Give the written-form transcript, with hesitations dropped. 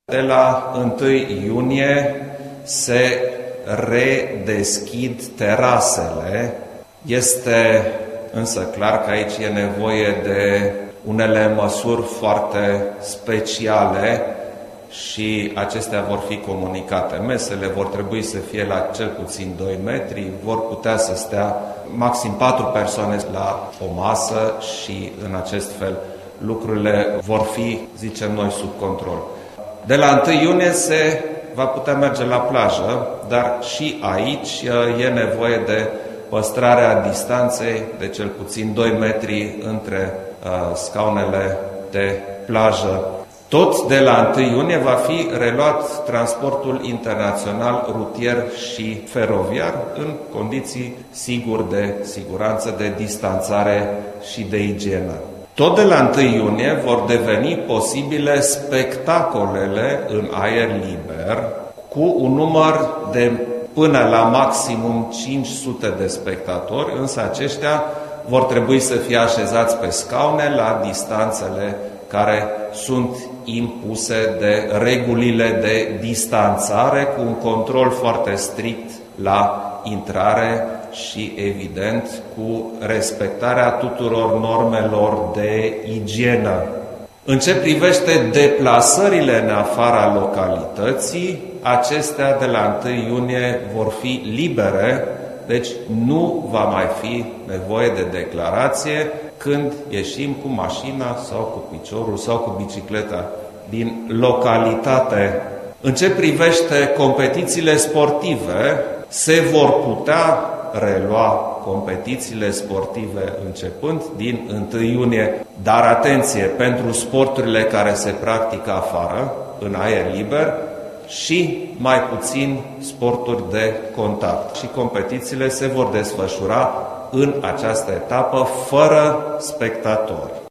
De la 1 iunie se redeschid terasele. Este însă clar că aici e nevoie de unele măsuri foarte speciale și acestea vor fi comunicate. Mesele vor trebui să fie la cel puțin 2 metri, vor putea să stea maxim 4 persoane la o masă și în acest fel lucrurile vor fi, zicem noi, sub control. De la 1 iunie se va putea merge la plajă, dar și aici e nevoie de păstrarea distanței de cel puțin 2 metri între scaunele de plajă. Tot de la 1 iunie va fi reluat transportul internațional rutier și feroviar în condiții de siguranță, de distanțare și de igienă. Tot de la 1 iunie vor deveni posibile spectacolele în aer liber cu un număr de până la maximum 500 de spectatori, însă aceștia vor trebui să fie așezați pe scaune la distanțele care sunt impuse de regulile de distanțare, cu un control foarte strict la intrare și, evident, cu respectarea tuturor normelor de igienă. În ce privește deplasările în afara localității, acestea de la 1 iunie vor fi libere, deci nu va mai fi nevoie de declarație când ieșim cu mașina sau cu piciorul sau cu bicicleta din localitate. În ce privește competițiile sportive, se vor putea relua competițiile sportive începând din 1 iunie, dar atenție, pentru sporturile care se practică afară, în aer liber, și mai puțin sporturi de contact. Și competițiile se vor desfășura în această etapă fără spectatori.